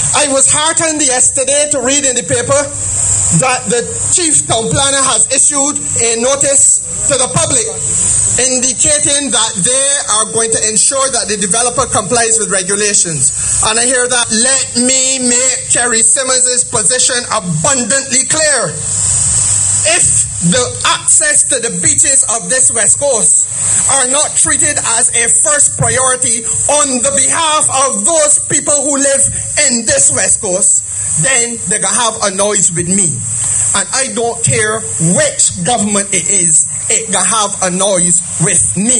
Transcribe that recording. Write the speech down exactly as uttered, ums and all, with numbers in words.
I was heartened yesterday to read in the paper that the chief town planner has issued a notice to the public indicating that they are going to ensure that the developer complies with regulations. And I hear that. Let me make Kerry Simmons' position abundantly clear. If the access to the beaches of this West Coast are not treated as a first priority on the behalf of those people who live in this West Coast, then they're going to have a noise with me. And I don't care which government it is, it's going to have a noise with me.